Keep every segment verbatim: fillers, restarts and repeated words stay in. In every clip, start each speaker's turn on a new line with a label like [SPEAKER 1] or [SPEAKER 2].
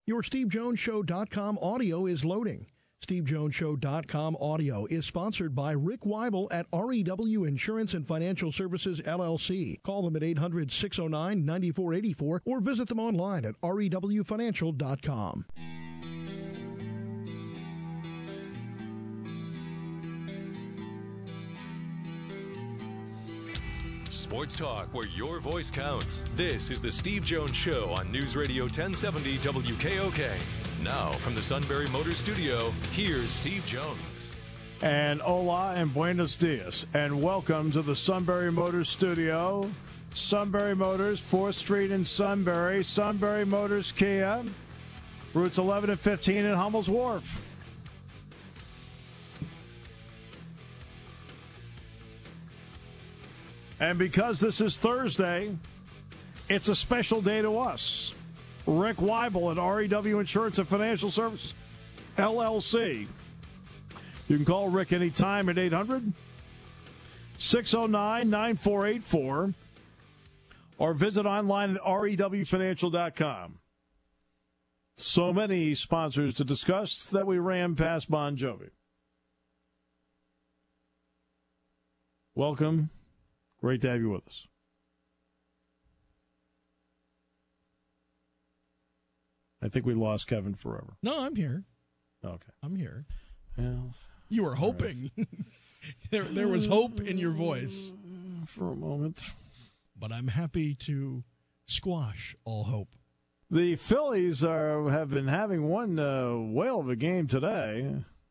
[SPEAKER 1] Your Steve Jones Show dot com audio is loading. Steve Jones Show dot com audio is sponsored by Rick Weibel at R E W Insurance and Financial Services, L L C. Call them at eight hundred, six oh nine, nine four eight four or visit them online at R E W financial dot com.
[SPEAKER 2] Sports talk where your voice counts. This is the Steve Jones Show on News Radio ten seventy W K O K. Now from the Sunbury Motors Studio, here's Steve Jones.
[SPEAKER 3] And hola and buenos dias. And welcome to the Sunbury Motors Studio. Sunbury Motors, fourth Street in Sunbury. Sunbury Motors Kia. Routes eleven and fifteen in Hummel's Wharf. And because this is Thursday, it's a special day to us. Rick Weibel at R E W Insurance and Financial Services, L L C. You can call Rick anytime at eight hundred, six oh nine, nine four eight four or visit online at R E W financial dot com. So many sponsors to discuss that we ran past Bon Jovi. Welcome. Great to have you with us. I think we lost Kevin forever.
[SPEAKER 1] No, I'm here.
[SPEAKER 3] Okay.
[SPEAKER 1] I'm here.
[SPEAKER 3] Well,
[SPEAKER 1] you were hoping. Right. there, there was hope in your voice.
[SPEAKER 3] For a moment.
[SPEAKER 1] But I'm happy to squash all hope.
[SPEAKER 3] The Phillies are have been having one uh, whale of a game today.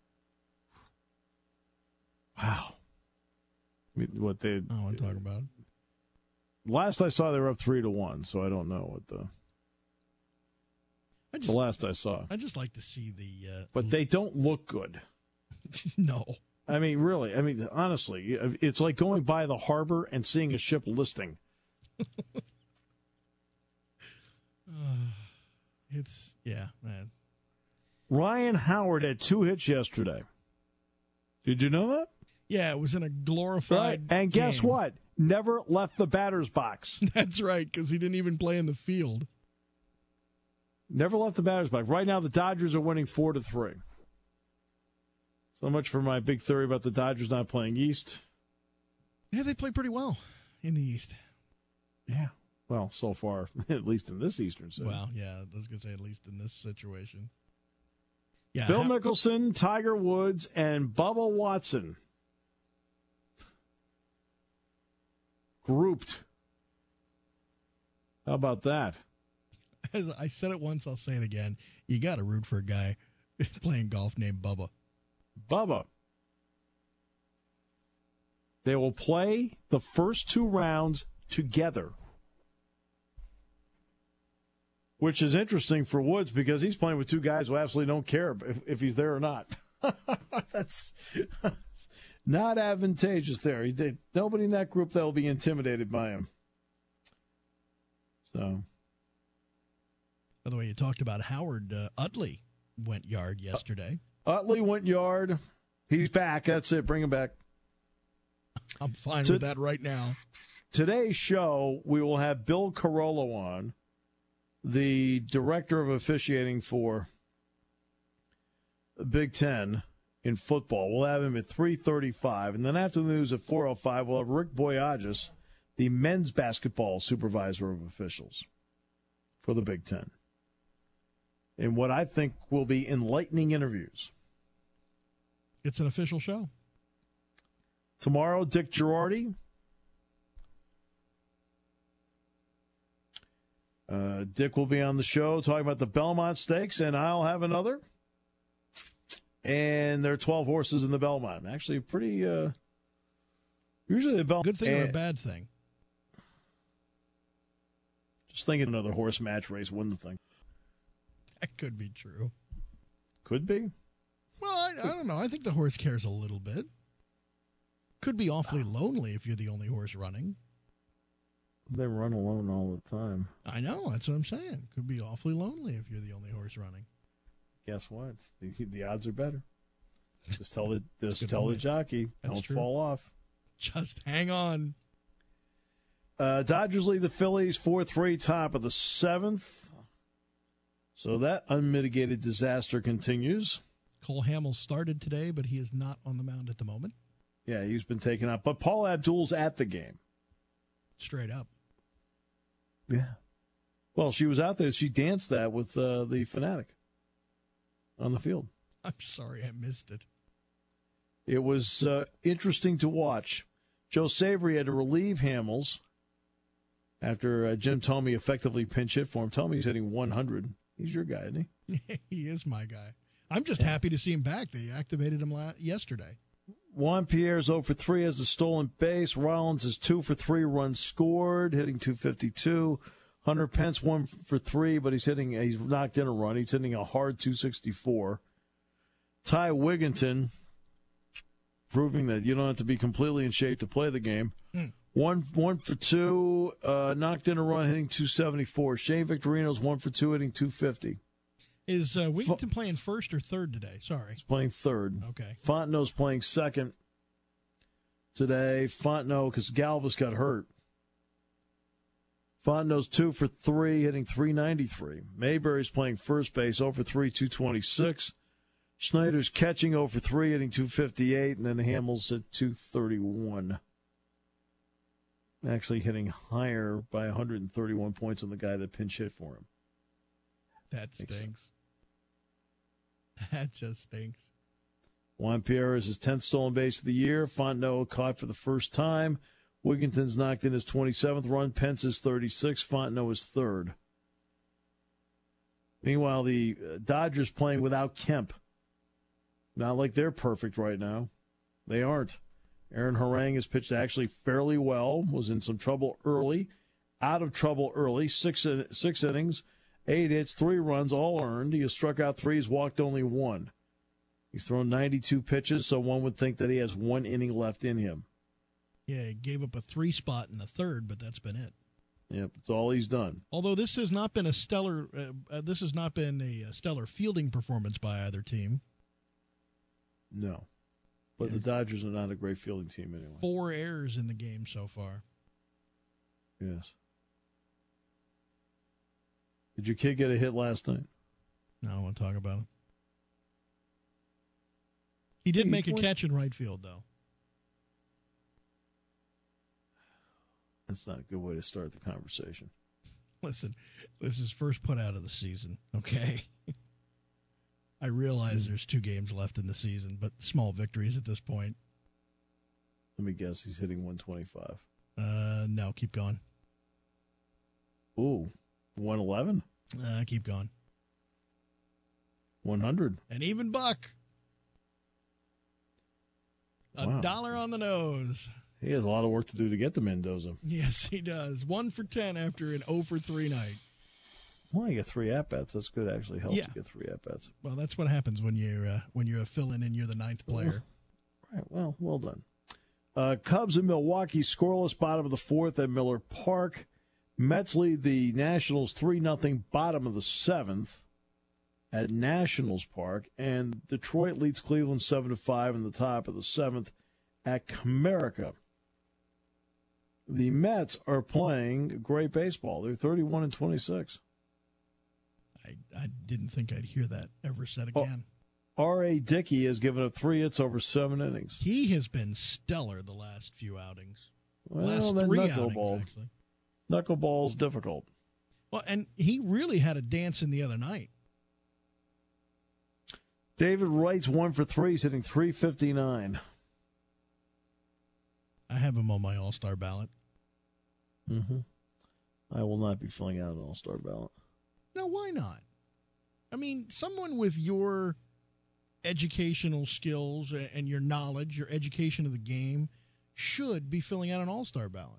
[SPEAKER 3] Wow. What they?
[SPEAKER 1] I want to talk about.
[SPEAKER 3] Last I saw, they were up three to one. So I don't know what the.
[SPEAKER 1] I just,
[SPEAKER 3] the last I saw.
[SPEAKER 1] I just like to see the. Uh,
[SPEAKER 3] but they don't look good.
[SPEAKER 1] No.
[SPEAKER 3] I mean, really. I mean, honestly, it's like going by the harbor and seeing a ship listing.
[SPEAKER 1] uh, it's yeah, man.
[SPEAKER 3] Ryan Howard had two hits yesterday. Did you know that?
[SPEAKER 1] Yeah, it was in a glorified
[SPEAKER 3] right. And guess
[SPEAKER 1] game.
[SPEAKER 3] what? Never left the batter's box.
[SPEAKER 1] That's right, because he didn't even play in the field.
[SPEAKER 3] Never left the batter's box. Right now, the Dodgers are winning four to three. So much for my big theory about the Dodgers not playing East.
[SPEAKER 1] Yeah, they play pretty well in the East.
[SPEAKER 3] Yeah. Well, so far, at least in this Eastern City.
[SPEAKER 1] Well, yeah, I was going to say at least in this situation. Yeah,
[SPEAKER 3] Phil
[SPEAKER 1] how-
[SPEAKER 3] Mickelson, Tiger Woods, and Bubba Watson. Grouped. How about that?
[SPEAKER 1] As I said it once, I'll say it again. You got to root for a guy playing golf named Bubba.
[SPEAKER 3] Bubba. They will play the first two rounds together. Which is interesting for Woods because he's playing with two guys who absolutely don't care if, if he's there or not. That's not advantageous there. He did, nobody in that group that will be intimidated by him. So,
[SPEAKER 1] by the way, you talked about Howard uh, Utley went yard yesterday.
[SPEAKER 3] Uh, Utley went yard. He's back. That's it. Bring him back.
[SPEAKER 1] I'm fine
[SPEAKER 3] to,
[SPEAKER 1] with that right now.
[SPEAKER 3] Today's show, we will have Bill Carollo on, the director of officiating for the Big Ten in football. We'll have him at three thirty-five. And then after the news at four oh five, we'll have Rick Boyages, the men's basketball supervisor of officials for the Big Ten, in what I think will be enlightening interviews.
[SPEAKER 1] It's an official show.
[SPEAKER 3] Tomorrow, Dick Girardi. Uh, Dick will be on the show talking about the Belmont Stakes, and I'll have another. And there are twelve horses in the Belmont. Actually, pretty. Uh, usually the Belmont.
[SPEAKER 1] Good thing or a bad thing?
[SPEAKER 3] Just thinking another horse match race win the thing.
[SPEAKER 1] That could be true.
[SPEAKER 3] Could be.
[SPEAKER 1] Well, I, I don't know. I think the horse cares a little bit. Could be awfully lonely if you're the only horse running.
[SPEAKER 3] They run alone all the time.
[SPEAKER 1] I know. That's what I'm saying. Could be awfully lonely if you're the only horse running.
[SPEAKER 3] Guess what? The, the odds are better. Just tell the just tell
[SPEAKER 1] point.
[SPEAKER 3] the jockey,
[SPEAKER 1] That's
[SPEAKER 3] don't
[SPEAKER 1] true.
[SPEAKER 3] fall off.
[SPEAKER 1] Just hang on.
[SPEAKER 3] Uh, Dodgers lead the Phillies four three top of the seventh. So that unmitigated disaster continues.
[SPEAKER 1] Cole Hamels started today, but he is not on the mound at the moment.
[SPEAKER 3] Yeah, he's been taken out. But Paula Abdul's at the game.
[SPEAKER 1] Straight up.
[SPEAKER 3] Yeah. Well, she was out there. She danced that with uh, the Fanatic on the field.
[SPEAKER 1] I'm sorry I missed it.
[SPEAKER 3] It was uh, interesting to watch. Joe Savory had to relieve Hamels after uh, Jim Thome effectively pinch hit for him. Thome's hitting one hundred. He's your guy, isn't
[SPEAKER 1] he? He is my guy. I'm just yeah. happy to see him back. They activated him la- yesterday.
[SPEAKER 3] Juan Pierre's oh for three has a stolen base. Rollins is two for three runs scored, hitting two fifty-two. Hunter Pence one for three, but he's hitting, he's knocked in a run. He's hitting a hard two sixty-four. Ty Wigginton, proving that you don't have to be completely in shape to play the game. Mm. One one for two, uh, knocked in a run, hitting two seventy-four. Shane Victorino's one for two, hitting two fifty.
[SPEAKER 1] Is uh, Wigginton playing first or third today? Sorry.
[SPEAKER 3] He's playing third.
[SPEAKER 1] Okay.
[SPEAKER 3] Fontenot's playing second today. Fontenot, because Galvis got hurt. Fontenot's two for three, hitting three ninety-three. Mayberry's playing first base, oh for three, two twenty-six. Schneider's catching oh for three, hitting two fifty-eight, and then Hamels at two thirty-one. Actually hitting higher by one hundred thirty-one points than the guy that pinch hit for him.
[SPEAKER 1] That stinks. That just stinks.
[SPEAKER 3] Juan Pierre is his tenth stolen base of the year. Fontenot caught for the first time. Wigginton's knocked in his twenty-seventh run. Pence is thirty-six. Fontenot is third. Meanwhile, the Dodgers playing without Kemp. Not like they're perfect right now. They aren't. Aaron Harang has pitched actually fairly well, was in some trouble early, out of trouble early, six, six innings, eight hits, three runs, all earned. He has struck out three, he's walked only one. He's thrown ninety-two pitches, so one would think that he has one inning left in him.
[SPEAKER 1] Yeah, he gave up a three spot in the third, but that's been it.
[SPEAKER 3] Yep, that's all he's done.
[SPEAKER 1] Although this has not been a stellar, uh, uh, this has not been a, a stellar fielding performance by either team.
[SPEAKER 3] No, but yeah. The Dodgers are not a great fielding team anyway.
[SPEAKER 1] Four errors in the game so far.
[SPEAKER 3] Yes. Did your kid get a hit last night?
[SPEAKER 1] No, I don't want to talk about it. He did
[SPEAKER 3] hey,
[SPEAKER 1] make a catch in right field, though.
[SPEAKER 3] That's not a good way to start the conversation.
[SPEAKER 1] Listen, this is first put out of the season, okay? I realize mm. there's two games left in the season, but small victories at this point.
[SPEAKER 3] Let me guess, he's hitting one twenty-five.
[SPEAKER 1] Uh, no, keep going.
[SPEAKER 3] Ooh, one eleven?
[SPEAKER 1] Uh, keep going.
[SPEAKER 3] one hundred.
[SPEAKER 1] An even buck. A wow. dollar on the nose.
[SPEAKER 3] He has a lot of work to do to get to Mendoza.
[SPEAKER 1] Yes, he does. One for ten after an oh for three night.
[SPEAKER 3] Well, you get three at-bats. That's good. Actually helps yeah. you get three at-bats.
[SPEAKER 1] Well, that's what happens when you're, uh, when you're a fill-in and you're the ninth player.
[SPEAKER 3] Right. Well, well done. Uh, Cubs in Milwaukee, scoreless bottom of the fourth at Miller Park. Mets lead the Nationals three nothing bottom of the seventh at Nationals Park. And Detroit leads Cleveland seven to five in the top of the seventh at Comerica. The Mets are playing great baseball. They're thirty-one and twenty-six.
[SPEAKER 1] I, I didn't think I'd hear that ever said again.
[SPEAKER 3] Oh, R A. Dickey has given up three hits over seven innings.
[SPEAKER 1] He has been stellar the last few outings.
[SPEAKER 3] Well,
[SPEAKER 1] last three outings, actually.
[SPEAKER 3] Knuckleball's difficult.
[SPEAKER 1] Well, and he really had a dance in the other night.
[SPEAKER 3] David Wright's one for three. He's hitting three fifty-nine.
[SPEAKER 1] I have him on my All-Star ballot.
[SPEAKER 3] Mm-hmm. I will not be filling out an All-Star ballot.
[SPEAKER 1] Now, why not? I mean, someone with your educational skills and your knowledge, your education of the game, should be filling out an All-Star ballot.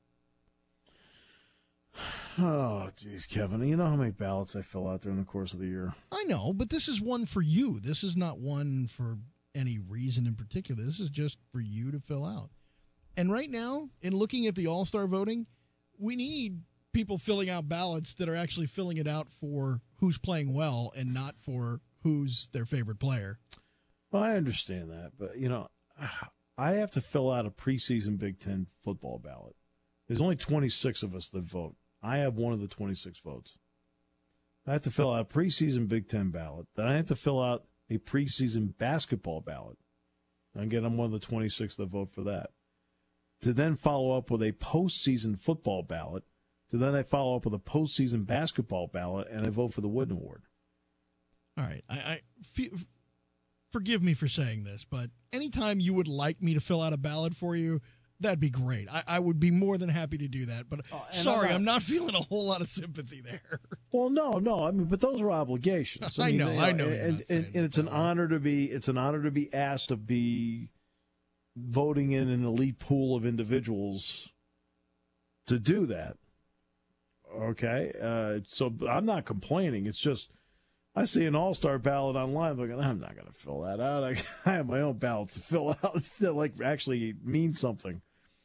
[SPEAKER 3] Oh, geez, Kevin. You know how many ballots I fill out during the course of the year?
[SPEAKER 1] I know, but this is one for you. This is not one for any reason in particular. This is just for you to fill out. And right now, in looking at the All-Star voting, we need people filling out ballots that are actually filling it out for who's playing well and not for who's their favorite player.
[SPEAKER 3] Well, I understand that, but, you know, I have to fill out a preseason Big Ten football ballot. There's only twenty-six of us that vote. I have one of the twenty-six votes. I have to fill out a preseason Big Ten ballot. Then I have to fill out a preseason basketball ballot. Again, I'm one of the twenty-six that vote for that. To then follow up with a postseason football ballot. To then I follow up with a postseason basketball ballot, and I vote for the Wooden Award.
[SPEAKER 1] All right. I, I f- forgive me for saying this, but anytime you would like me to fill out a ballot for you, that'd be great. I, I would be more than happy to do that. But oh, sorry, I'm not, I'm not feeling a whole lot of sympathy there.
[SPEAKER 3] Well, no, no. I mean, but those are obligations. I,
[SPEAKER 1] I
[SPEAKER 3] mean,
[SPEAKER 1] know,
[SPEAKER 3] you know,
[SPEAKER 1] I know.
[SPEAKER 3] And, and, and it's an honor to be. It's an honor to be asked to be voting in an elite pool of individuals to do that. Okay, uh, so I'm not complaining. It's just I see an all-star ballot online. I'm going, I'm not going to fill that out. I, I have my own ballots to fill out that like actually mean something.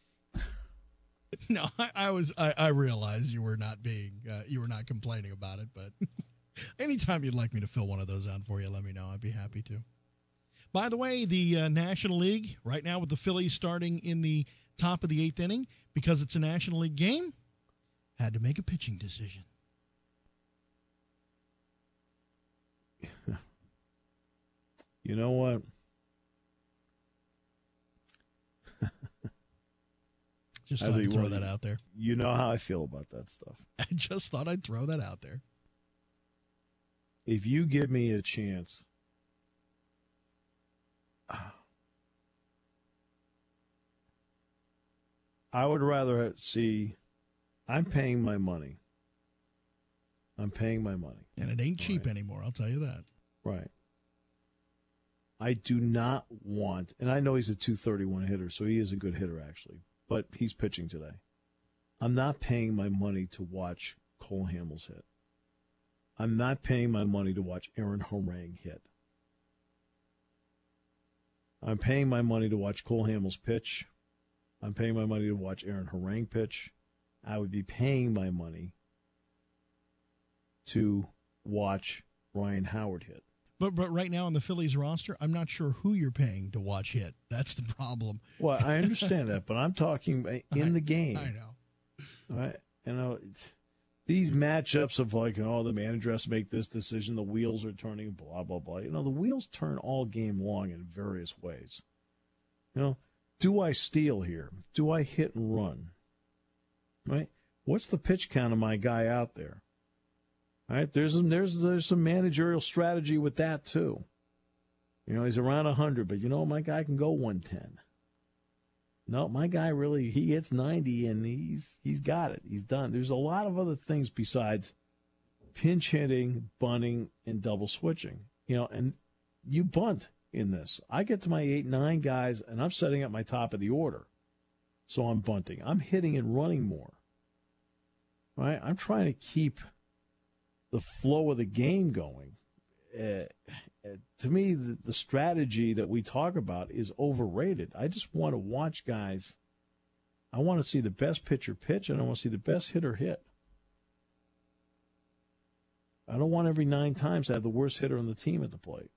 [SPEAKER 1] No, I, I was. I, I realized you were not being. Uh, you were not complaining about it. But anytime you'd like me to fill one of those out for you, let me know. I'd be happy to. By the way, the uh, National League right now with the Phillies starting in the top of the eighth inning because it's a National League game. Had to make a pitching decision.
[SPEAKER 3] You know what?
[SPEAKER 1] Just thought I'd throw that out there.
[SPEAKER 3] You know how I feel about that stuff.
[SPEAKER 1] I just thought I'd throw that out there.
[SPEAKER 3] If you give me a chance, I would rather see. I'm paying my money. I'm paying my money.
[SPEAKER 1] And it ain't cheap right. anymore, I'll tell you that.
[SPEAKER 3] Right. I do not want, and I know he's a two thirty-one hitter, so he is a good hitter, actually, but he's pitching today. I'm not paying my money to watch Cole Hamels hit. I'm not paying my money to watch Aaron Harang hit. I'm paying my money to watch Cole Hamels pitch. I'm paying my money to watch Aaron Harang pitch. I would be paying my money to watch Ryan Howard hit.
[SPEAKER 1] But but right now on the Phillies roster, I'm not sure who you're paying to watch hit. That's the problem.
[SPEAKER 3] Well, I understand that, but I'm talking in the game.
[SPEAKER 1] I know.
[SPEAKER 3] Right? You know, these matchups of like, oh, the manager has to make this decision, the wheels are turning, blah, blah, blah. You know, the wheels turn all game long in various ways. You know, do I steal here? Do I hit and run? Right? What's the pitch count of my guy out there? All right? There's some, there's there's some managerial strategy with that too. You know, he's around one hundred, but you know, my guy can go one ten. No, my guy really, he hits ninety and he's he's got it. He's done. There's a lot of other things besides pinch hitting, bunting, and double switching. You know, and you bunt in this. I get to my eight, nine guys, and I'm setting up my top of the order. So I'm bunting. I'm hitting and running more. Right? I'm trying to keep the flow of the game going. Uh, uh, to me, the, the strategy that we talk about is overrated. I just want to watch guys. I want to see the best pitcher pitch, and I want to see the best hitter hit. I don't want every nine times to have the worst hitter on the team at the plate.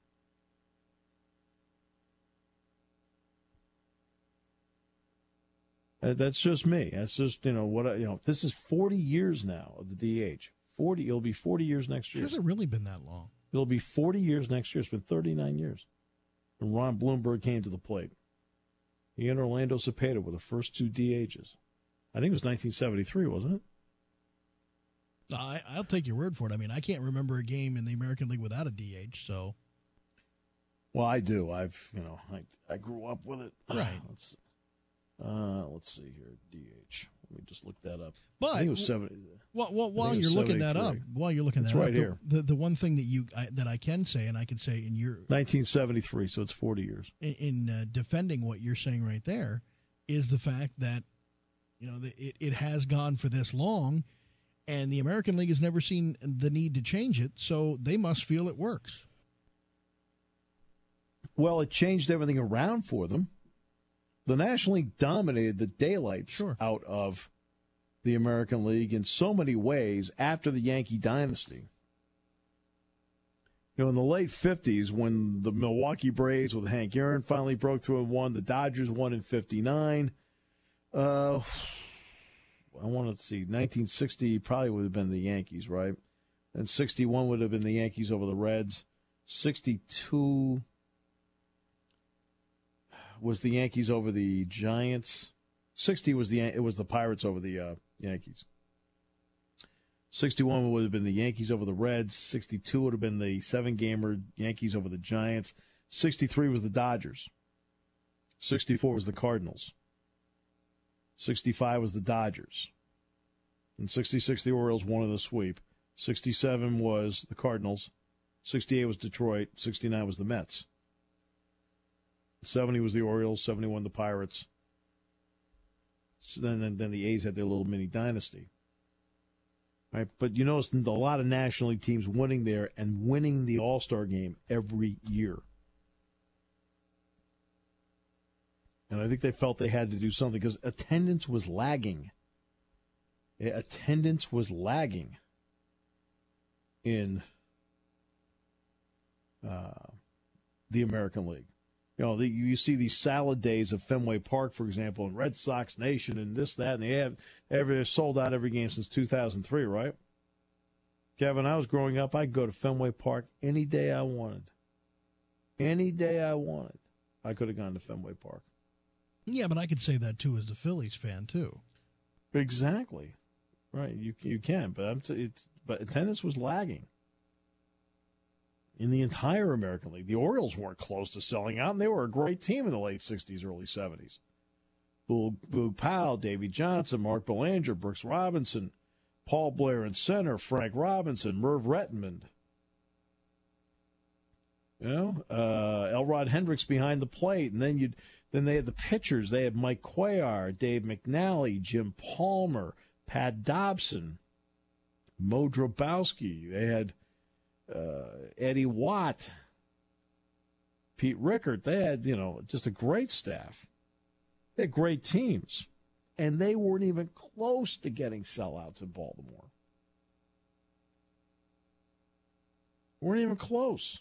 [SPEAKER 3] Uh, that's just me. That's just, you know, what I, you know, this is forty years now of the D H. forty, it'll be forty years next year.
[SPEAKER 1] It hasn't really been that long.
[SPEAKER 3] It'll be forty years next year. It's been thirty-nine years. And Ron Blomberg came to the plate. He and Orlando Cepeda were the first two D Hs. I think it was nineteen seventy-three, wasn't it?
[SPEAKER 1] I, I'll take your word for it. I mean, I can't remember a game in the American League without a D H, so.
[SPEAKER 3] Well, I do. I've, you know, I, I grew up with it.
[SPEAKER 1] Right.
[SPEAKER 3] Let's, uh, let's see here. D H. Let me just look that up.
[SPEAKER 1] But
[SPEAKER 3] I think it was seventy.
[SPEAKER 1] Well, well, while you're looking that up, while you're looking that
[SPEAKER 3] it's
[SPEAKER 1] up,
[SPEAKER 3] right
[SPEAKER 1] the,
[SPEAKER 3] here.
[SPEAKER 1] The, the one thing that you I, that I can say, and I can say in your
[SPEAKER 3] nineteen seventy-three, so it's forty years.
[SPEAKER 1] In, in uh, defending what you're saying right there, is the fact that you know the, it it has gone for this long, and the American League has never seen the need to change it, so they must feel it works.
[SPEAKER 3] Well, it changed everything around for them. The National League dominated the daylights
[SPEAKER 1] sure.
[SPEAKER 3] out of the American League in so many ways after the Yankee dynasty. You know, in the late fifties, when the Milwaukee Braves with Hank Aaron finally broke through and won, the Dodgers won in fifty-nine. Uh, I want to see, nineteen sixty probably would have been the Yankees, right? And sixty-one would have been the Yankees over the Reds. sixty-two was the Yankees over the Giants. sixty was the it was the Pirates over the uh, Yankees. sixty-one would have been the Yankees over the Reds. sixty-two would have been the seven-gamer Yankees over the Giants. sixty-three was the Dodgers. sixty-four was the Cardinals. sixty-five was the Dodgers. And sixty-six, the Orioles won in the sweep. sixty-seven was the Cardinals. sixty-eight was Detroit. sixty-nine was the Mets. seventy was the Orioles. seventy-one the Pirates. So then, then, then the A's had their little mini dynasty. Right? But you notice a lot of National League teams winning there and winning the All-Star game every year. And I think they felt they had to do something because attendance was lagging. Attendance was lagging in uh, the American League. You know, the, you see these salad days of Fenway Park, for example, and Red Sox Nation and this, that, and they have every sold out every game since two thousand three, right? Kevin, I was growing up, I'd go to Fenway Park any day I wanted. Any day I wanted, I could have gone to Fenway Park.
[SPEAKER 4] Yeah, but I could say that, too, as the Phillies fan, too.
[SPEAKER 3] Exactly. Right, you you can, but I'm t- it's but attendance was lagging in the entire American League. The Orioles weren't close to selling out, and they were a great team in the late sixties, early seventies. Boog, Boog Powell, Davey Johnson, Mark Belanger, Brooks Robinson, Paul Blair in center, Frank Robinson, Merv Rettenmund. You know, uh, Elrod Hendricks behind the plate, and then you then they had the pitchers. They had Mike Cuellar, Dave McNally, Jim Palmer, Pat Dobson, Mo Drobowski. They had uh, Eddie Watt, Pete Rickard. They had, you know, just a great staff. They had great teams. And they weren't even close to getting sellouts in Baltimore. Weren't even close.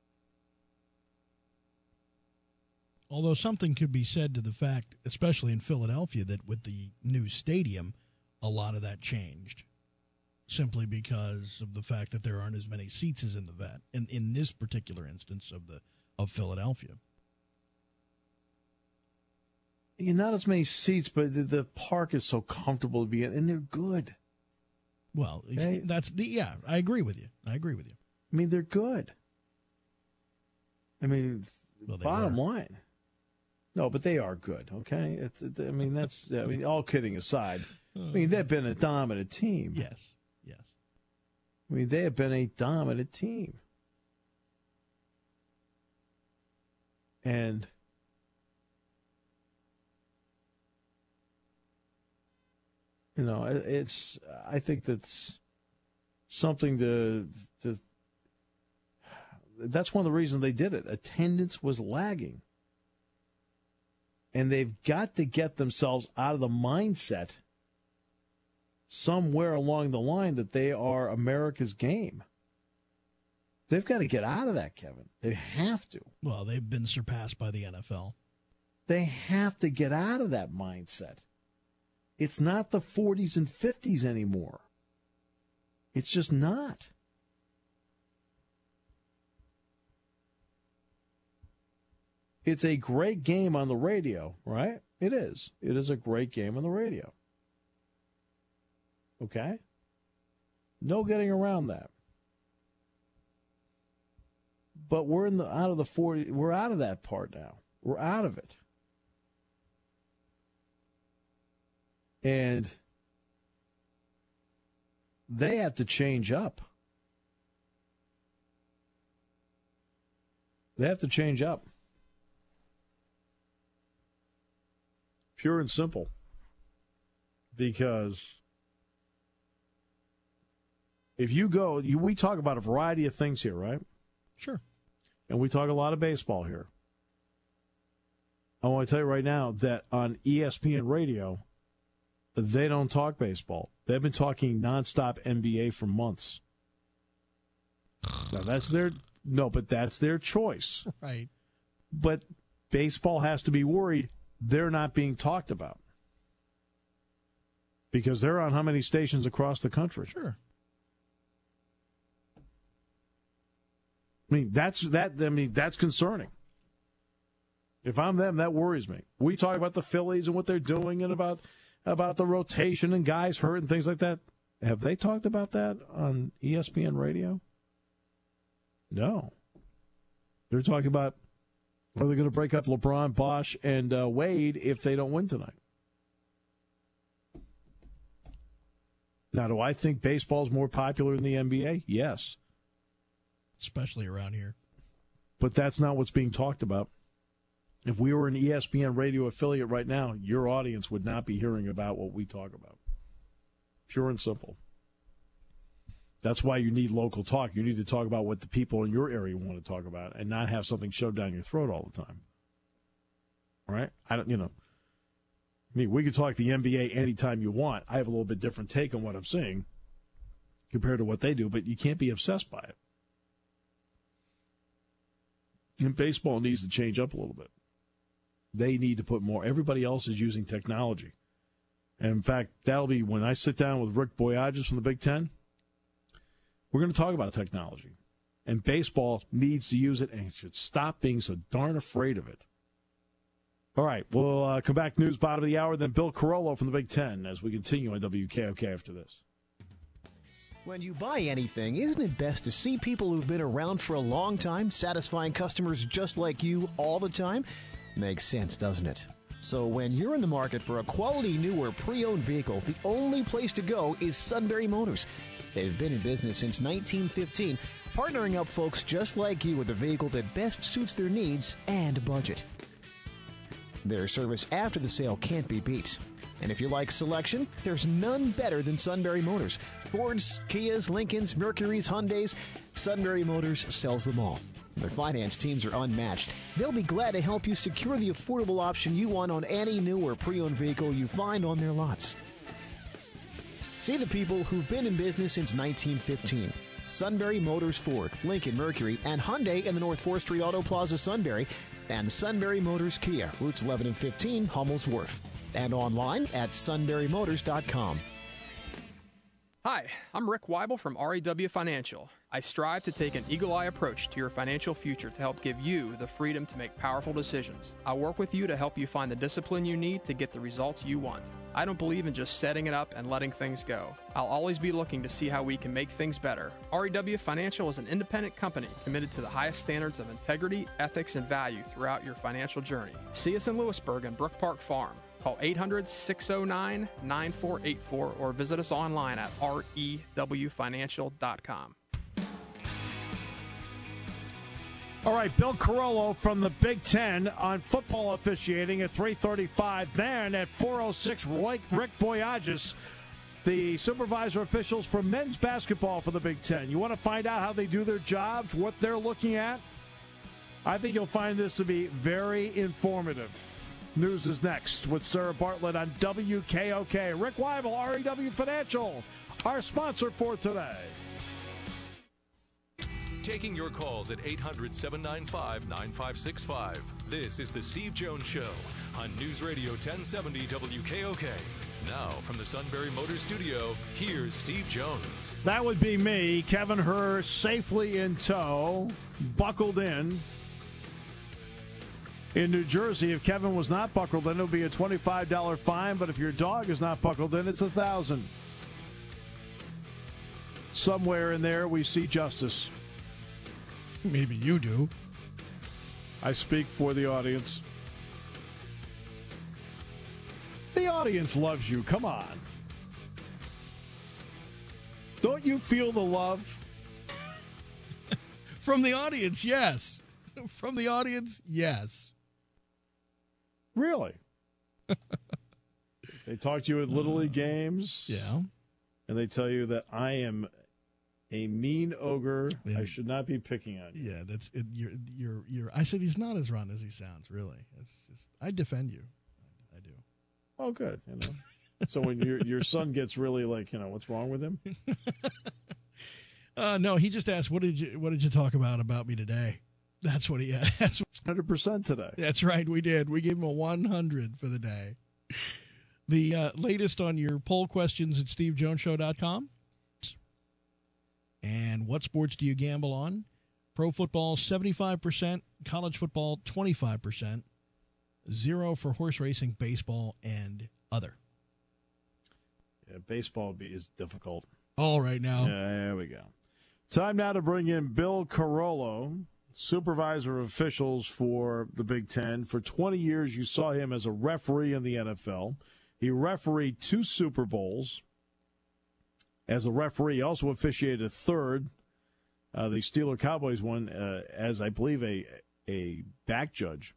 [SPEAKER 4] Although something could be said to the fact, especially in Philadelphia, that with the new stadium, a lot of that changed simply because of the fact that there aren't as many seats as in the vet, in, in this particular instance of the of Philadelphia.
[SPEAKER 3] Yeah, not as many seats, but the, the park is so comfortable to be in, and they're good.
[SPEAKER 4] Well,
[SPEAKER 3] okay.
[SPEAKER 4] that's the yeah, I agree with you. I agree with you.
[SPEAKER 3] I mean, they're good. I mean,
[SPEAKER 4] well,
[SPEAKER 3] bottom
[SPEAKER 4] were.
[SPEAKER 3] line. No, but they are good, okay? It, it, I mean, that's, I mean, all kidding aside, I mean, they've been a dominant team.
[SPEAKER 4] Yes, yes.
[SPEAKER 3] I mean, they have been a dominant team. And you know, it's, I think that's something to, to, that's one of the reasons they did it. Attendance was lagging. And they've got to get themselves out of the mindset somewhere along the line that they are America's game. They've got to get out of that, Kevin. They have to.
[SPEAKER 4] Well, they've been surpassed by the N F L.
[SPEAKER 3] They have to get out of that mindset. It's not the forties and fifties anymore. It's just not. It's a great game on the radio, right? It is. It is a great game on the radio. Okay? No getting around that. But we're in the out of the forty. We're out of that part now. We're out of it. And they have to change up. They have to change up. Pure and simple. Because if you go, you, we talk about a variety of things here, right?
[SPEAKER 4] Sure.
[SPEAKER 3] And we talk a lot of baseball here. I want to tell you right now that on E S P N Radio, they don't talk baseball. They've been talking nonstop N B A for months. Now that's their no, but that's their choice.
[SPEAKER 4] Right.
[SPEAKER 3] But baseball has to be worried they're not being talked about. Because they're on how many stations across the country?
[SPEAKER 4] Sure.
[SPEAKER 3] I mean, that's that. I mean, that's concerning. If I'm them, that worries me. We talk about the Phillies and what they're doing and about about the rotation and guys hurt and things like that. Have they talked about that on E S P N radio? No. They're talking about are they going to break up LeBron, Bosh, and uh, Wade if they don't win tonight? Now, do I think baseball's more popular than the N B A? Yes.
[SPEAKER 4] Especially around here.
[SPEAKER 3] But that's not what's being talked about. If we were an E S P N radio affiliate right now, your audience would not be hearing about what we talk about. Pure and simple. That's why you need local talk. You need to talk about what the people in your area want to talk about and not have something shoved down your throat all the time. All right? I don't, you know, I mean, we can talk the N B A anytime you want. I have a little bit different take on what I'm saying compared to what they do, but you can't be obsessed by it. And baseball needs to change up a little bit. They need to put more. Everybody else is using technology. And in fact, that'll be when I sit down with Rick Boyages from the Big Ten. We're going to talk about technology. And baseball needs to use it and should stop being so darn afraid of it. All right, we'll uh, come back news bottom of the hour, then Bill Carollo from the Big Ten as we continue on W K O K after this.
[SPEAKER 5] When you buy anything, isn't it best to see people who've been around for a long time, satisfying customers just like you all the time? Makes sense, doesn't it? So when you're in the market for a quality new or pre-owned vehicle, the only place to go is Sunbury Motors. They've been in business since nineteen fifteen, partnering up folks just like you with a vehicle that best suits their needs and budget. Their service after the sale can't be beat. And if you like selection, there's none better than Sunbury Motors. Fords, Kias, Lincolns, Mercurys, Hyundais, Sunbury Motors sells them all. Their finance teams are unmatched. They'll be glad to help you secure the affordable option you want on any new or pre-owned vehicle you find on their lots. See the people who've been in business since nineteen fifteen. Sunbury Motors Ford, Lincoln Mercury, and Hyundai in the North fourth Street Auto Plaza, Sunbury, and Sunbury Motors Kia, routes eleven and fifteen, Hummel's Wharf, and online at sunbury motors dot com.
[SPEAKER 6] Hi, I'm Rick Weibel from R E W Financial. I strive to take an eagle-eye approach to your financial future to help give you the freedom to make powerful decisions. I'll work with you to help you find the discipline you need to get the results you want. I don't believe in just setting it up and letting things go. I'll always be looking to see how we can make things better. R E W Financial is an independent company committed to the highest standards of integrity, ethics, and value throughout your financial journey. See us in Lewisburg and Brook Park Farm. Call eight hundred, six oh nine, nine four eight four or visit us online at R E W financial dot com.
[SPEAKER 3] All right, Bill Carollo from the Big Ten on football officiating at three thirty-five. Then at four oh six, Rick Boyages, the supervisor officials for men's basketball for the Big Ten. You want to find out how they do their jobs, what they're looking at? I think you'll find this to be very informative. News is next with Sarah Bartlett on W K O K. Rick Weibel, R E W Financial, our sponsor for today.
[SPEAKER 2] Taking your calls at eight hundred, seven nine five, nine five six five. This is The Steve Jones Show on News Radio ten seventy W K O K. Now, from the Sunbury Motors Studio, here's Steve Jones.
[SPEAKER 3] That would be me, Kevin Herr, safely in tow, buckled in. In New Jersey, if Kevin was not buckled in, it would be a twenty-five dollars fine, but if your dog is not buckled in, it's one thousand dollars. Somewhere in there, we see justice.
[SPEAKER 4] Maybe you do.
[SPEAKER 3] I speak for the audience. The audience loves you. Come on. Don't you feel the love?
[SPEAKER 4] From the audience, yes. From the audience, yes.
[SPEAKER 3] Really? They talk to you at Little League games.
[SPEAKER 4] Yeah.
[SPEAKER 3] And they tell you that I am a mean ogre.
[SPEAKER 4] Yeah.
[SPEAKER 3] I should not be picking on you.
[SPEAKER 4] Yeah, that's it. You're, you're, you're, I said he's not as rotten as he sounds, really. It's just, I defend you. I, I do.
[SPEAKER 3] Oh, good. You know. So when your your son gets really like, you know, what's wrong with him?
[SPEAKER 4] uh, no, he just asked, what did you what did you talk about about me today? That's what he asked.
[SPEAKER 3] one hundred percent today.
[SPEAKER 4] That's right, we did. We gave him a one hundred for the day. The uh, latest on your poll questions at steve jones show dot com. And what sports do you gamble on? Pro football, seventy-five percent. College football, twenty-five percent. Zero for horse racing, baseball, and other.
[SPEAKER 3] Yeah, baseball is difficult.
[SPEAKER 4] All right now.
[SPEAKER 3] Yeah, there we go. Time now to bring in Bill Carollo, supervisor of officials for the Big Ten. For twenty years, you saw him as a referee in the N F L. He refereed two Super Bowls. As a referee, he also officiated a third. Uh, the Steeler Cowboys one uh, as, I believe, a a back judge.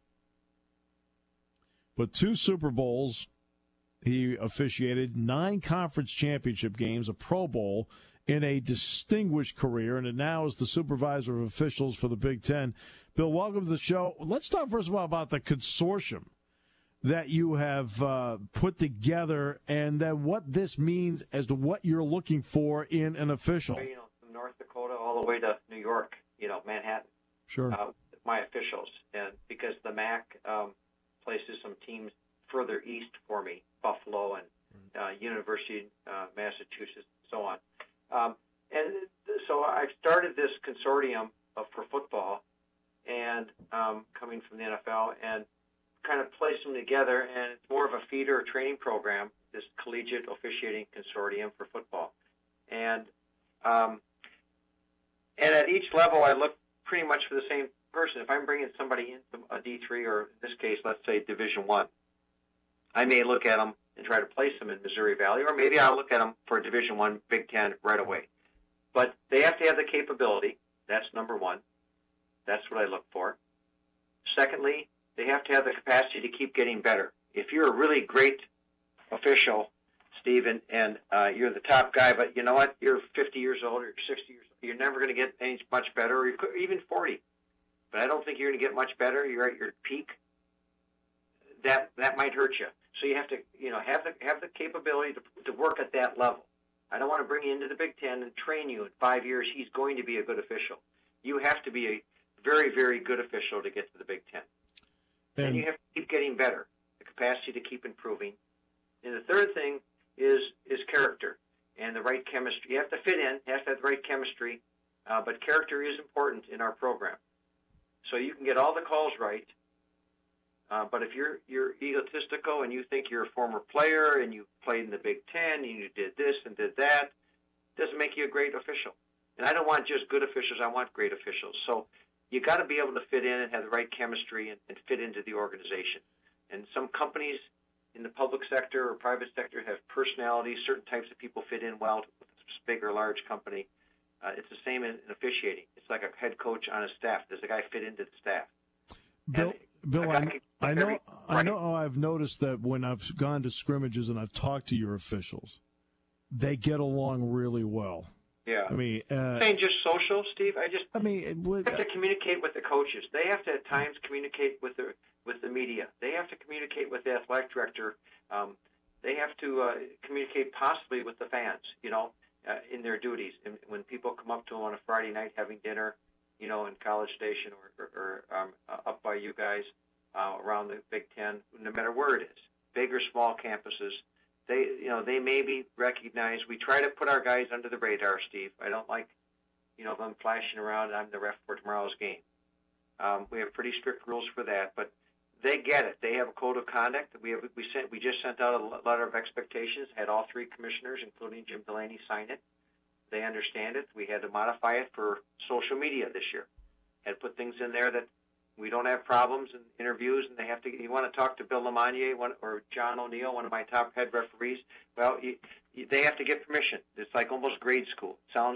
[SPEAKER 3] But two Super Bowls he officiated, nine conference championship games, a Pro Bowl, in a distinguished career, and now is the supervisor of officials for the Big Ten. Bill, welcome to the show. Let's talk first of all about the consortium that you have uh, put together and then what this means as to what you're looking for in an official.
[SPEAKER 7] You know, from North Dakota all the way to New York, you know, Manhattan.
[SPEAKER 3] Sure.
[SPEAKER 7] Uh, my officials, and because the M A C um, places some teams further east for me, Buffalo and uh, University of uh, Massachusetts, and so on. Um, and so I started this consortium of, for football, and um, coming from the N F L, and kind of placed them together, and it's more of a feeder or training program, this collegiate officiating consortium for football. And um, and at each level, I look pretty much for the same person. If I'm bringing somebody into a D three, or in this case, let's say Division One, I may look at them and try to place them in Missouri Valley, or maybe I'll look at them for Division One, Big Ten right away. But they have to have the capability. That's number one. That's what I look for. Secondly, they have to have the capacity to keep getting better. If you're a really great official, Stephen, and uh, you're the top guy, but you know what? You're fifty years old or you're sixty years old. You're never going to get any much better, or even forty. But I don't think you're going to get much better. You're at your peak. That that might hurt you. So you have to, you know, have the have the capability to to work at that level. I don't want to bring you into the Big Ten and train you in five years. He's going to be a good official. You have to be a very, very good official to get to the Big Ten. And, and you have to keep getting better, the capacity to keep improving. And the third thing is is character and the right chemistry. You have to fit in, you have to have the right chemistry, uh, but character is important in our program. So you can get all the calls right, uh, but if you're you're egotistical and you think you're a former player and you played in the Big Ten and you did this and did that, it doesn't make you a great official. And I don't want just good officials, I want great officials. So you got to be able to fit in and have the right chemistry and, and fit into the organization. And some companies in the public sector or private sector have personalities. Certain types of people fit in well with a big or large company. Uh, it's the same in, in officiating. It's like a head coach on a staff. Does a guy fit into the staff?
[SPEAKER 3] Bill, Bill, I,
[SPEAKER 7] can,
[SPEAKER 3] I know,
[SPEAKER 7] every,
[SPEAKER 3] I
[SPEAKER 7] right.
[SPEAKER 3] know. I've noticed that when I've gone to scrimmages and I've talked to your officials, they get along really well.
[SPEAKER 7] Yeah.
[SPEAKER 3] I mean, uh,
[SPEAKER 7] saying just social, Steve. I just.
[SPEAKER 3] I mean, it would,
[SPEAKER 7] have to communicate with the coaches. They have to at times communicate with the with the media. They have to communicate with the athletic director. Um, they have to uh, communicate possibly with the fans. You know, uh, in their duties. And when people come up to them on a Friday night having dinner, you know, in College Station or, or, or um, uh, up by you guys uh, around the Big Ten, no matter where it is, big or small campuses. They, you know, they may be recognized. We try to put our guys under the radar, Steve. I don't like, you know, them flashing around. I'm the ref for tomorrow's game. Um, we have pretty strict rules for that, but they get it. They have a code of conduct. We have, we sent, we just sent out a letter of expectations. Had all three commissioners, including Jim Delaney, sign it. They understand it. We had to modify it for social media this year. Had put things in there that we don't have problems in interviews, and they have to. You want to talk to Bill Lamonier one, or John O'Neill, one of my top head referees? Well, you, you, they have to get permission. It's like almost grade school. It sounds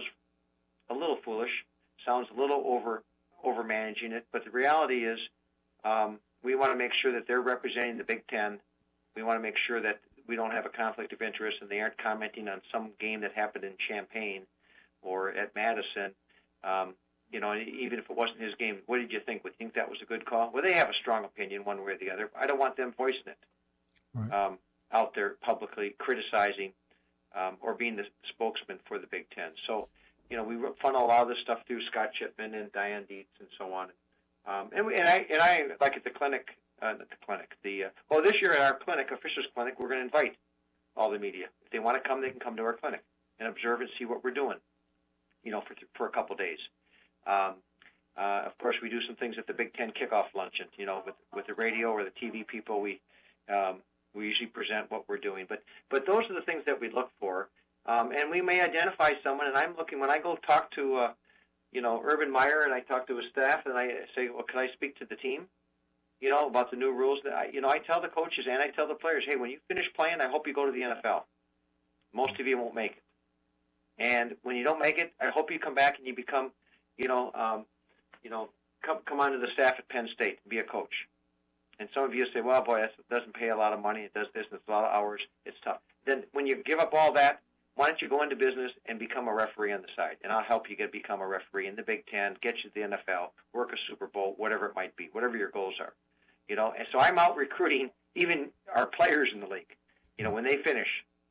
[SPEAKER 7] a little foolish. Sounds a little over over managing it, but the reality is, um, we want to make sure that they're representing the Big Ten. We want to make sure that we don't have a conflict of interest, and they aren't commenting on some game that happened in Champaign or at Madison. Um, You know, even if it wasn't his game, what did you think? Would you think that was a good call? Well, they have a strong opinion one way or the other. I don't want them voicing it
[SPEAKER 3] right.
[SPEAKER 7] um, out there publicly, criticizing um, or being the spokesman for the Big Ten. So, you know, we funnel a lot of this stuff through Scott Chipman and Diane Dietz and so on. Um, and, we, and I, and I like at the clinic, uh, not the clinic, the uh, well, this year at our clinic, officials clinic, we're going to invite all the media. If they want to come, they can come to our clinic and observe and see what we're doing. You know, for for a couple of days. Um, Uh, of course, we do some things at the Big Ten kickoff luncheon. You know, with with the radio or the T V people, we um, we usually present what we're doing. But but those are the things that we look for, um, and we may identify someone. And I'm looking when I go talk to uh, you know Urban Meyer and I talk to his staff, and I say, well, can I speak to the team? You know, about the new rules. That I, you know, I tell the coaches and I tell the players, hey, when you finish playing, I hope you go to the N F L. Most of you won't make it, and when you don't make it, I hope you come back and you become, you know. Um, You know, come come onto the staff at Penn State and be a coach. And some of you say, well, boy, that doesn't pay a lot of money. It does this, and it's a lot of hours. It's tough. Then when you give up all that, why don't you go into business and become a referee on the side? And I'll help you get become a referee in the Big Ten, get you to the N F L, work a Super Bowl, whatever it might be, whatever your goals are. You know, and so I'm out recruiting even our players in the league. You know, when they finish,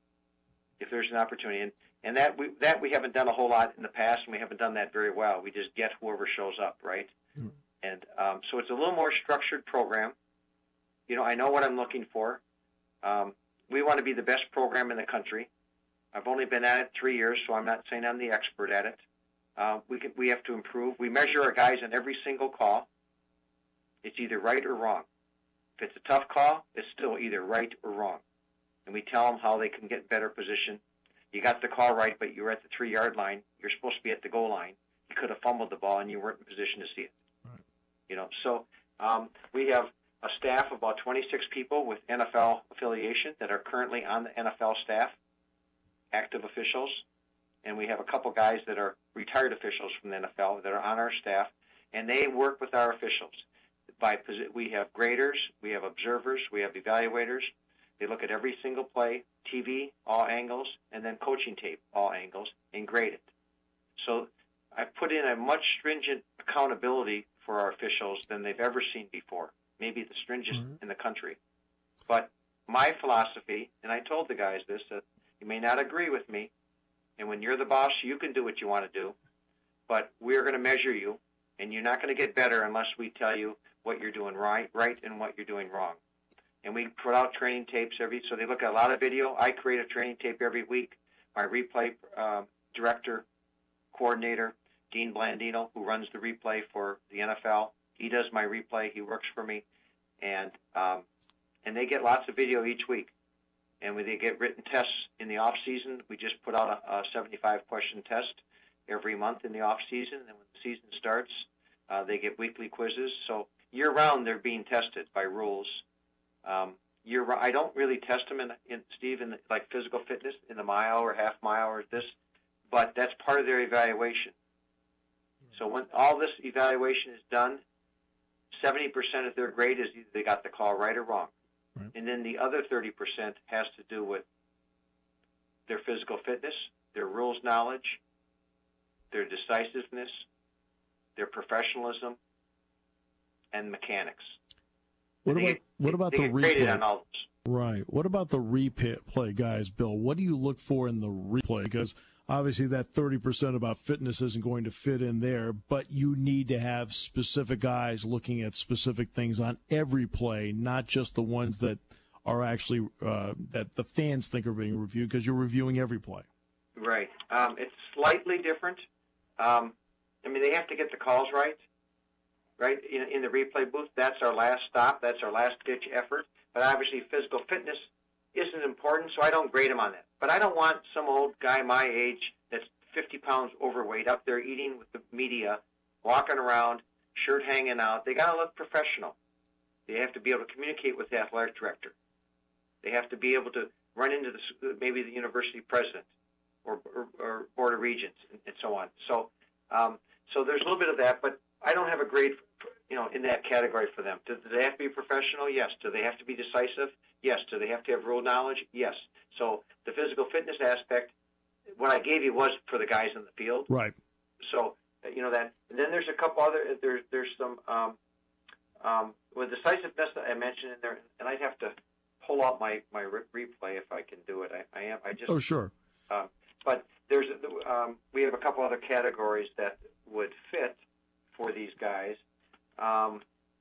[SPEAKER 7] if there's an opportunity. And And that we that we haven't done a whole lot in the past, and we haven't done that very well. We just get whoever shows up, right? Mm. And um, so it's a little more structured program. You know, I know what I'm looking for. Um, we want to be the best program in the country. I've only been at it three years, so I'm not saying I'm the expert at it. Uh, we can, we have to improve. We measure our guys on every single call. It's either right or wrong. If it's a tough call, it's still either right or wrong. And we tell them how they can get better position. You got the call right, but you were at the three-yard line. You're supposed to be at the goal line. You could have fumbled the ball, and you weren't in position to see it. Right. You know, so um, we have a staff of about twenty-six people with N F L affiliation that are currently on the N F L staff, active officials, and we have a couple guys that are retired officials from the N F L that are on our staff, and they work with our officials. By we have graders, we have observers, we have evaluators. They look at every single play, T V, all angles, and then coaching tape, all angles, and grade it. So I put in a much stringent accountability for our officials than they've ever seen before, maybe the stringent mm-hmm. in the country. But my philosophy, and I told the guys this, that you may not agree with me, and when you're the boss, you can do what you want to do, but we're going to measure you, and you're not going to get better unless we tell you what you're doing right, right and what you're doing wrong. And we put out training tapes every, so they look at a lot of video. I create a training tape every week. My replay uh, director, coordinator, Dean Blandino, who runs the replay for the N F L, he does my replay. He works for me, and um, and they get lots of video each week. And when they get written tests in the off season, we just put out a, a seventy-five question test every month in the off season. And then when the season starts, uh, they get weekly quizzes. So year round, they're being tested by rules. Um, you're, I don't really test them in, in Steve, in the, like physical fitness in the mile or half mile or this, but that's part of their evaluation. So when all this evaluation is done, seventy percent of their grade is either they got the call right or wrong. Right. And then the other thirty percent has to do with their physical fitness, their rules knowledge, their decisiveness, their professionalism, and mechanics.
[SPEAKER 3] What about,
[SPEAKER 7] get,
[SPEAKER 3] what about
[SPEAKER 7] they
[SPEAKER 3] the
[SPEAKER 7] get graded
[SPEAKER 3] replay?
[SPEAKER 7] On all those.
[SPEAKER 3] Right. What about the replay, guys, Bill? What do you look for in the replay? Because obviously that thirty percent about fitness isn't going to fit in there, but you need to have specific guys looking at specific things on every play, not just the ones that are actually uh, that the fans think are being reviewed, because you're reviewing every play.
[SPEAKER 7] Right. Um, it's slightly different. Um, I mean, they have to get the calls right. Right, in, in the replay booth, that's our last stop. That's our last-ditch effort. But obviously, physical fitness isn't important, so I don't grade them on that. But I don't want some old guy my age that's fifty pounds overweight up there eating with the media, walking around, shirt hanging out. They got to look professional. They have to be able to communicate with the athletic director. They have to be able to run into the, maybe the university president or, or, or board of regents and, and so on. So, um, so there's a little bit of that, but I don't have a grade, for, you know, in that category for them. Do, do they have to be professional? Yes. Do they have to be decisive? Yes. Do they have to have rule knowledge? Yes. So the physical fitness aspect, what I gave you was for the guys in the field.
[SPEAKER 3] Right.
[SPEAKER 7] So, you know that. And then there's a couple other, there's there's some, um, um, with decisiveness that I mentioned in there, and I'd have to pull out my, my re- replay if I can do it. I, I am, I just.
[SPEAKER 3] Oh, sure.
[SPEAKER 7] Um, but there's, um, we have a couple other categories that would fit for these guys um,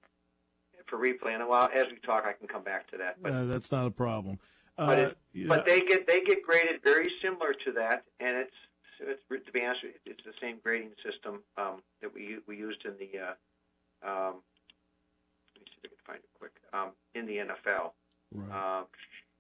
[SPEAKER 7] for replay. And well, as we talk, I can come back to that. But
[SPEAKER 3] uh, that's not a problem. Uh,
[SPEAKER 7] but, it,
[SPEAKER 3] yeah.
[SPEAKER 7] but they get they get graded very similar to that, and it's it's to be honest, it's the same grading system um, that we we used in the. Uh, um, let me see if I can find it quick. Um, in the N F L.
[SPEAKER 3] Right.
[SPEAKER 7] Um,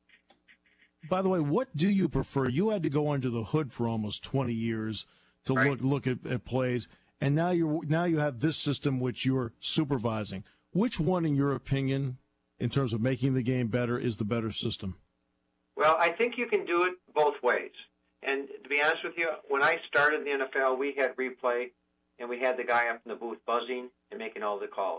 [SPEAKER 3] By the way, what do you prefer? You had to go under the hood for almost twenty years to
[SPEAKER 7] right.
[SPEAKER 3] look look at, at plays, and now you now you have this system which you're supervising. Which one, in your opinion, in terms of making the game better, is the better system?
[SPEAKER 7] Well, I think you can do it both ways. And to be honest with you, when I started in the N F L, we had replay, and we had the guy up in the booth buzzing and making all the calls.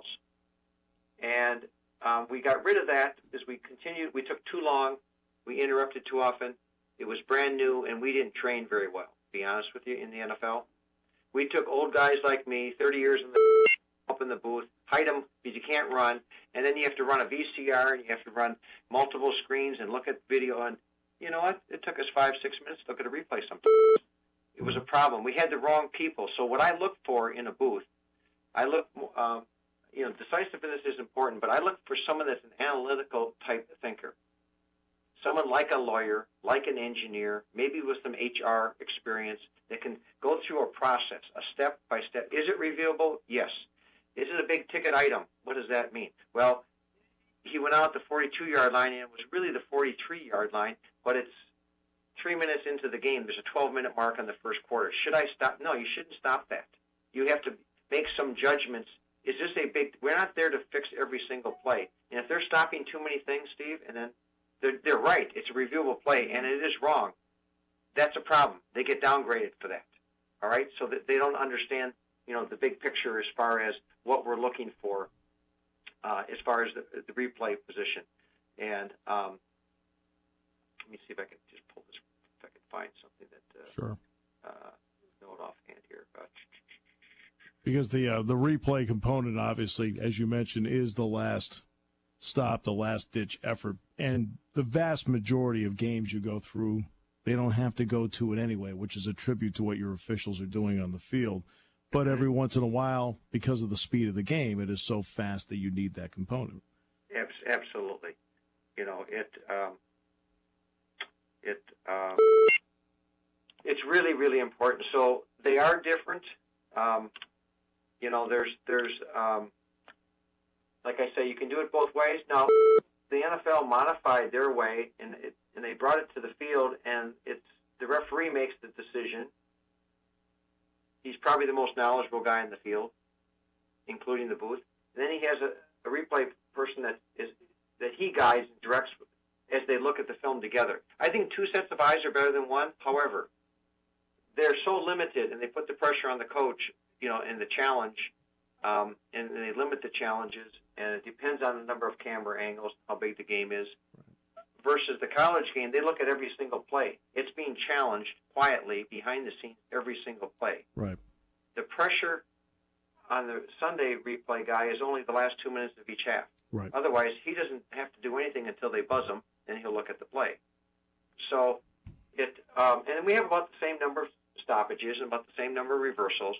[SPEAKER 7] And um, we got rid of that because we continued. We took too long. We interrupted too often. It was brand new, and we didn't train very well, to be honest with you, in the N F L. We took old guys like me, thirty years in the up in the booth, hide them because you can't run, and then you have to run a V C R, and you have to run multiple screens and look at video. And you know what? It took us five, six minutes to look at a replay sometimes. It was a problem. We had the wrong people. So what I look for in a booth, I look, um, you know, decisiveness is important, but I look for someone that's an analytical type thinker. Someone like a lawyer, like an engineer, maybe with some H R experience that can go through a process, a step-by-step. Is it reviewable? Yes. Is it a big-ticket item? What does that mean? Well, he went out the forty-two-yard line, and it was really the forty-three-yard line, but it's three minutes into the game. There's a twelve-minute mark on the first quarter. Should I stop? No, you shouldn't stop that. You have to make some judgments. Is this a big – we're not there to fix every single play. And if they're stopping too many things, Steve, and then they're, they're right, it's a reviewable play, and it is wrong, that's a problem. They get downgraded for that, all right? So that they don't understand, you know, the big picture as far as what we're looking for uh, as far as the, the replay position. And um, let me see if I can just pull this, if I can find something that uh,
[SPEAKER 3] sure.
[SPEAKER 7] uh, know it offhand here. Uh,
[SPEAKER 3] because the uh, the replay component, obviously, as you mentioned, is the last stop, the last ditch effort, and the vast majority of games you go through, they don't have to go to it anyway, which is a tribute to what your officials are doing on the field. But every once in a while, because of the speed of the game, it is so fast that you need that component.
[SPEAKER 7] Absolutely. You know, it um, it um, it's really, really important. So they are different. Um, you know, there's there's um, like I say, you can do it both ways. Now, the N F L modified their way, and it, and they brought it to the field, and it's the referee makes the decision. He's probably the most knowledgeable guy in the field, including the booth. And then he has a, a replay person that is that he guides and directs as they look at the film together. I think two sets of eyes are better than one. However, they're so limited, and they put the pressure on the coach, you know, and the challenge, um, and they limit the challenges, and it depends on the number of camera angles, how big the game is. Versus the college game, they look at every single play. It's being challenged quietly behind the scenes every single play.
[SPEAKER 3] Right.
[SPEAKER 7] The pressure on the Sunday replay guy is only the last two minutes of each half.
[SPEAKER 3] Right.
[SPEAKER 7] Otherwise, he doesn't have to do anything until they buzz him, and he'll look at the play. So, it um, and we have about the same number of stoppages and about the same number of reversals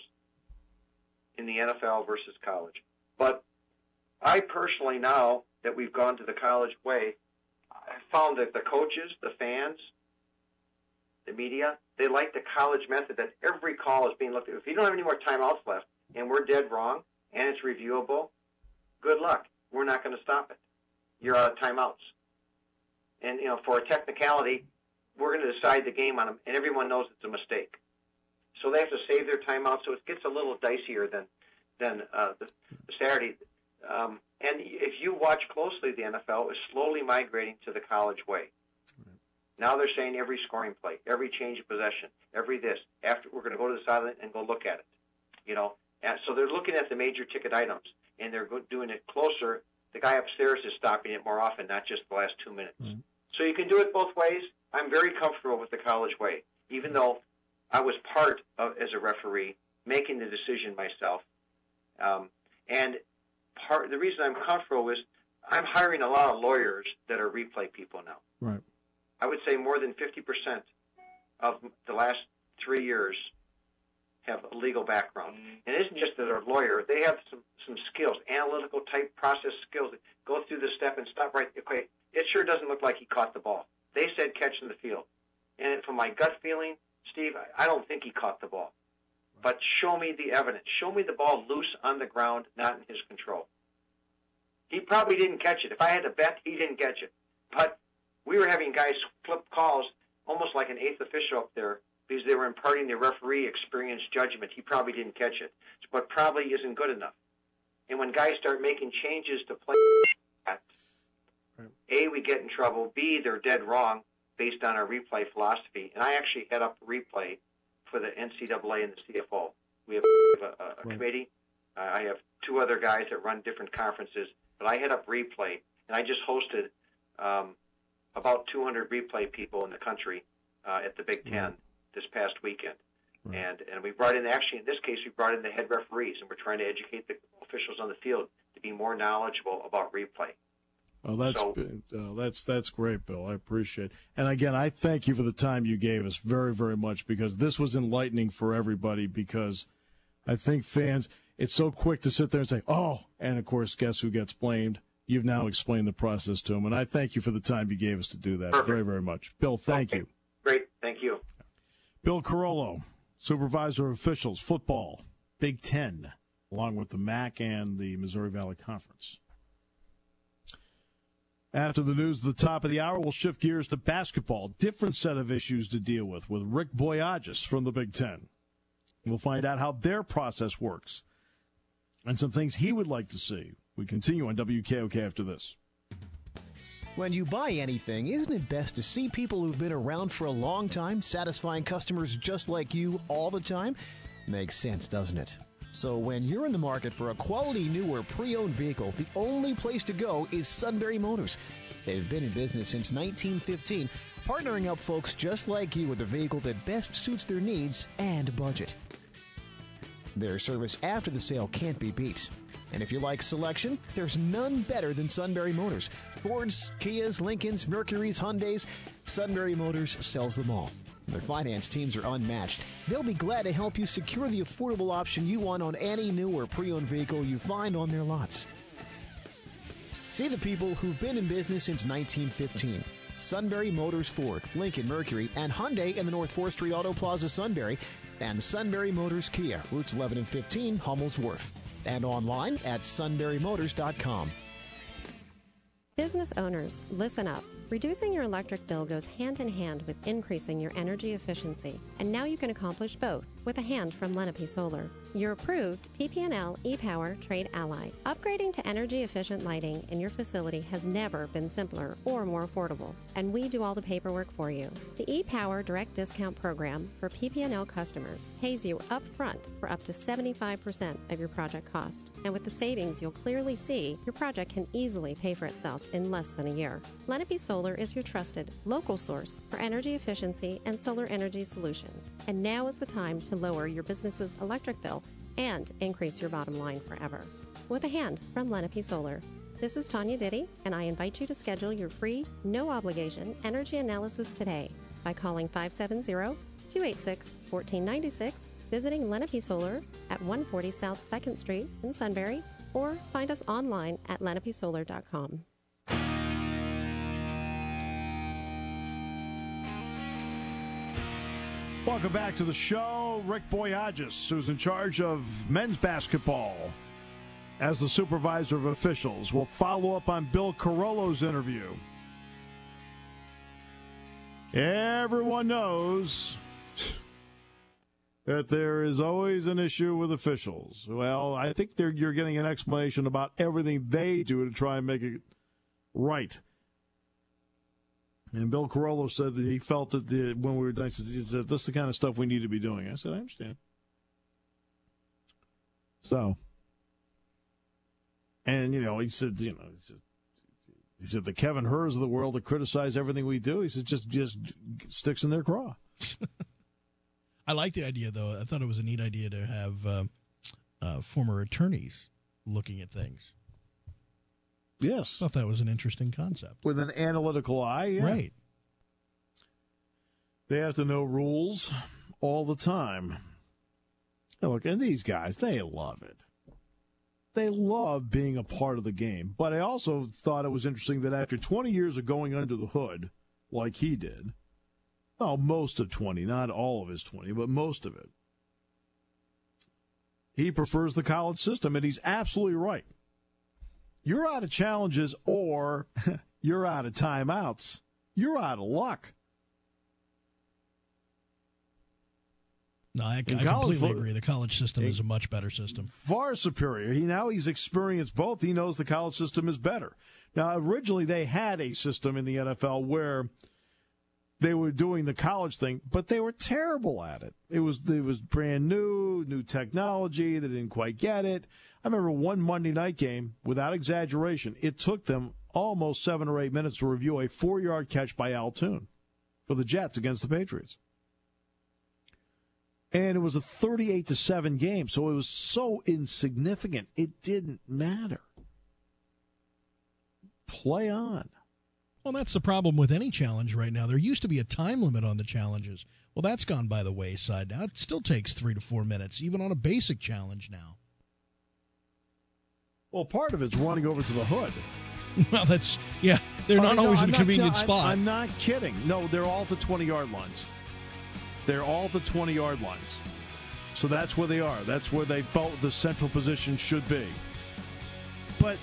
[SPEAKER 7] in the N F L versus college. But I personally, now that we've gone to the college way, I found that the coaches, the fans, the media, they like the college method that every call is being looked at. If you don't have any more timeouts left and we're dead wrong and it's reviewable, good luck. We're not going to stop it. You're out of timeouts. And, you know, for a technicality, we're going to decide the game on them, and everyone knows it's a mistake. So they have to save their timeout, so it gets a little dicier than, than uh, the, the Saturday. Um, and if you watch closely, the N F L is slowly migrating to the college way. Right. Now they're saying every scoring play, every change of possession, every this. After we're going to go to the sideline and go look at it. You know, and so they're looking at the major ticket items, and they're doing it closer. The guy upstairs is stopping it more often, not just the last two minutes. Right. So you can do it both ways. I'm very comfortable with the college way, even though I was part of, as a referee, making the decision myself. Um, and part the reason I'm comfortable is I'm hiring a lot of lawyers that are replay people now.
[SPEAKER 3] Right.
[SPEAKER 7] I would say more than fifty percent of the last three years have a legal background. And it isn't just that they're a lawyer. They have some, some skills, analytical type process skills that go through the step and stop right. Okay, it sure doesn't look like he caught the ball. They said catch in the field. And from my gut feeling, Steve, I don't think he caught the ball. But show me the evidence. Show me the ball loose on the ground, not in his control. He probably didn't catch it. If I had to bet, he didn't catch it. But we were having guys flip calls almost like an eighth official up there because they were imparting the referee experience judgment. He probably didn't catch it, but probably isn't good enough. And when guys start making changes to play, A, we get in trouble. B, they're dead wrong based on our replay philosophy. And I actually head up replay for the N C double A and the C F O. We have a, a, a right. committee. Uh, I have two other guys that run different conferences, but I head up replay, and I just hosted um, about two hundred replay people in the country uh, at the Big Ten right. this past weekend. Right. And and we brought in, actually in this case, we brought in the head referees, and we're trying to educate the officials on the field to be more knowledgeable about replay.
[SPEAKER 3] Oh, that's so, uh, that's that's great, Bill. I appreciate it. And again, I thank you for the time you gave us very, very much, because this was enlightening for everybody, because I think fans, it's so quick to sit there and say, oh, and of course, guess who gets blamed? You've now explained the process to them, and I thank you for the time you gave us to do that. Perfect. Very, very much. Bill, thank okay. you.
[SPEAKER 7] Great. Thank you.
[SPEAKER 3] Bill Carollo, Supervisor of Officials, Football, Big Ten, along with the M A C and the Missouri Valley Conference. After the news at the top of the hour, we'll shift gears to basketball. Different set of issues to deal with with Rick Boyages from the Big Ten. We'll find out how their process works and some things he would like to see. We continue on W K O K after this.
[SPEAKER 5] When you buy anything, isn't it best to see people who've been around for a long time, satisfying customers just like you all the time? Makes sense, doesn't it? So when you're in the market for a quality new or pre-owned vehicle, the only place to go is Sunbury Motors. They've been in business since nineteen fifteen, partnering up folks just like you with a vehicle that best suits their needs and budget. Their service after the sale can't be beat. And if you like selection, there's none better than Sunbury Motors. Fords, Kias, Lincolns, Mercurys, Hyundais, Sunbury Motors sells them all. Their finance teams are unmatched. They'll be glad to help you secure the affordable option you want on any new or pre-owned vehicle you find on their lots. See the people who've been in business since nineteen fifteen. Sunbury Motors Ford, Lincoln Mercury, and Hyundai in the North fourth Street Auto Plaza, Sunbury, and Sunbury Motors Kia, routes eleven and fifteen, Hummel's Wharf, and online at sunbury motors dot com.
[SPEAKER 8] Business owners, listen up. Reducing your electric bill goes hand in hand with increasing your energy efficiency, and now you can accomplish both with a hand from Lenape Solar, your approved P P and L e-Power trade ally. Upgrading to energy-efficient lighting in your facility has never been simpler or more affordable, and we do all the paperwork for you. The e-Power Direct Discount Program for P P and L customers pays you up front for up to seventy-five percent of your project cost, and with the savings you'll clearly see, your project can easily pay for itself in less than a year. Lenape Solar is your trusted local source for energy efficiency and solar energy solutions. And now is the time to lower your business's electric bill and increase your bottom line forever. With a hand from Lenape Solar. This is Tanya Diddy, and I invite you to schedule your free, no-obligation energy analysis today by calling five seven zero, two eight six, one four nine six, visiting Lenape Solar at one forty South second Street in Sunbury, or find us online at lenape solar dot com.
[SPEAKER 3] Welcome back to the show. Rick Boyages, who's in charge of men's basketball as the supervisor of officials. We'll follow up on Bill Carollo's interview. Everyone knows that there is always an issue with officials. Well, I think they're, you're getting an explanation about everything they do to try and make it right. And Bill Carollo said that he felt that the, when we were done, he said, this is the kind of stuff we need to be doing. I said, I understand. So, and, you know, he said, you know, he said, he said the Kevin Hurs of the world that criticize everything we do, he said, just, just sticks in their craw.
[SPEAKER 4] I like the idea, though. I thought it was a neat idea to have uh, uh, former attorneys looking at things.
[SPEAKER 3] Yes.
[SPEAKER 4] I thought that was an interesting concept.
[SPEAKER 3] With an analytical eye, yeah.
[SPEAKER 4] Right.
[SPEAKER 3] They have to know rules all the time. Now look, and these guys, they love it. They love being a part of the game. But I also thought it was interesting that after twenty years of going under the hood, like he did, Oh, most of twenty, not all of his twenty, but most of it. He prefers the college system, and he's absolutely right. You're out of challenges or you're out of timeouts. You're out of luck.
[SPEAKER 4] No, I, I completely fo- agree. The college system is a much better system.
[SPEAKER 3] Far superior. He Now he's experienced both. He knows the college system is better. Now, originally they had a system in the N F L where they were doing the college thing, but they were terrible at it. It was it was brand new, new technology. They didn't quite get it. I remember one Monday night game, without exaggeration, it took them almost seven or eight minutes to review a four-yard catch by Al Toon for the Jets against the Patriots. And it was a thirty-eight to seven game, so it was so insignificant, it didn't matter. Play on.
[SPEAKER 4] Well, that's the problem with any challenge right now. There used to be a time limit on the challenges. Well, that's gone by the wayside now. It still takes three to four minutes, even on a basic challenge now.
[SPEAKER 3] Well, part of it's running over to the hood.
[SPEAKER 4] Well, that's, yeah, they're not uh, no, always I'm in a convenient
[SPEAKER 3] not,
[SPEAKER 4] spot.
[SPEAKER 3] I'm, I'm not kidding. No, they're all at the twenty-yard lines. They're all at the twenty-yard lines. So that's where they are. That's where they felt the central position should be. But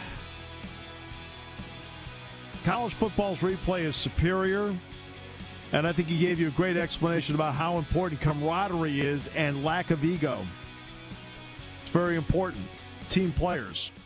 [SPEAKER 3] college football's replay is superior, and I think he gave you a great explanation about how important camaraderie is and lack of ego. It's very important. Team players.